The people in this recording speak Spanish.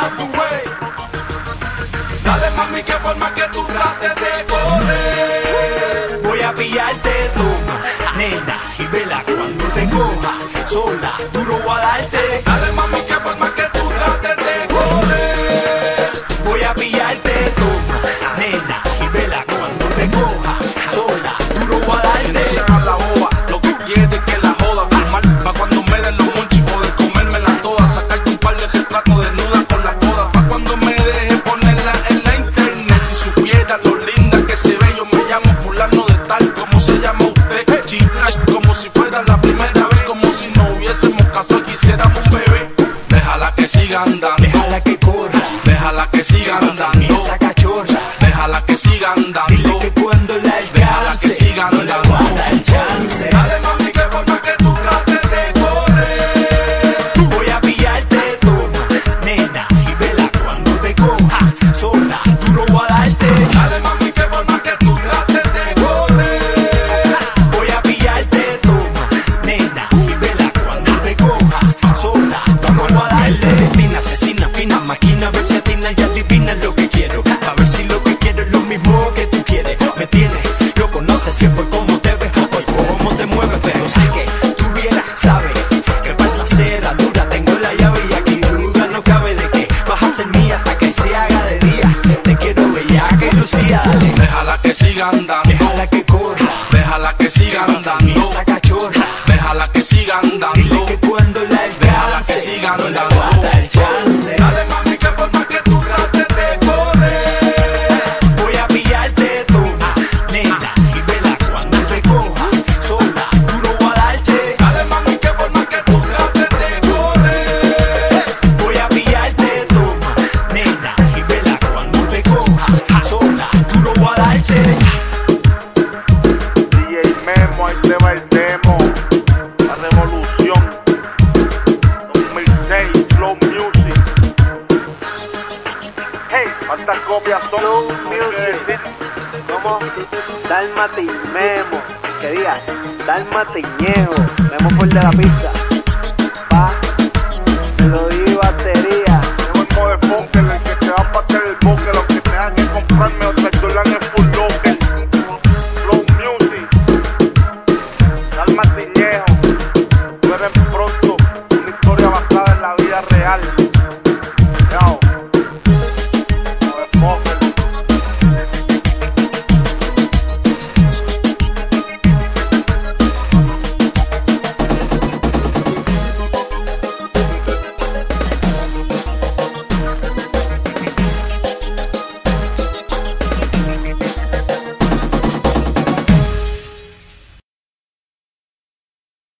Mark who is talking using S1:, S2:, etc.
S1: a tu way. Dale mami que forma que tú trates de correr.
S2: Voy a pillarte toma, nena, y vela cuando te coja. Sola, duro voy a darte.
S1: Dale mami que forma que tú trates de correr.
S2: Voy a pillarte toma, nena, y vela cuando te coja. Sola, duro voy a darte.
S1: Cerrar la boba, lo que quiere es que la joda. Fumar pa' cuando me den los monchis, poder comérmelas todas. Sacarte un par de retratos desnuda con la coda. Pa' cuando me deje ponerla en la internet. Si supiera lo linda que se ve, yo me llamo fulano de tal. ¿Cómo se llama usted? China, como si fuera la primera vez. Como si no hubiésemos casado, quisiéramos un bebé. Déjala que siga andando,
S2: Déjala que corra,
S1: déjala que siga andando,
S2: esa cachorra.
S1: déjala que siga andando.
S2: Dile que cuando la
S1: Déjala que
S2: alcance,
S1: siga
S2: no le
S1: andando.
S2: voy a dar chance.
S1: Dale mami que forma que tú trates de correr.
S2: Voy a pillarte toma, nena, y vela cuando te coja. Sola, duro voy a darte.
S1: Dale mami que forma que tú trates de correr.
S2: Voy a pillarte toma, nena, y vela cuando te coja. Sola, vamos a darle. Fina, asesina, fina, máquina, ver si atina y adivina lo que quiero. A ver si lo que quiero es lo mismo que tú quieres. Me tienes loco, no sé si es por cómo te ves o por cómo te mueves, pero sé que tú bien sabes que para esa cera dura tengo la llave y aquí duda no cabe de que vas a ser mía hasta que se haga de día. Te quiero bellaca y lucía, dale.
S1: Déjala que siga andando,
S2: Déjala que corra,
S1: déjala que siga andando,
S2: esa cachorra.
S1: déjala que siga
S2: Dile
S1: andando,
S2: que cuando la
S1: déjala que
S2: alcance,
S1: siga
S2: no le
S1: andando.
S2: voy a dar chance.
S1: Dale mami que forma que tú trates de correr.
S2: Voy a pillarte toma, nena, y vela cuando te coja. Sola, duro voy a darte.
S1: Dale mami que forma que tú trates de correr.
S2: Voy a pillarte toma, nena, y vela cuando te coja. Sola, duro voy a darte.
S3: DJ Memo, ahí te va el demo. La revolución 2006, Flow Music. Hey, ¿cuántas copias son?
S4: Flow
S3: No hay que
S4: Music.
S3: decir.
S4: ¿Cómo? Dálmate y Memo. Que diga, Dálmate y Ñejo. Memo por de la pista.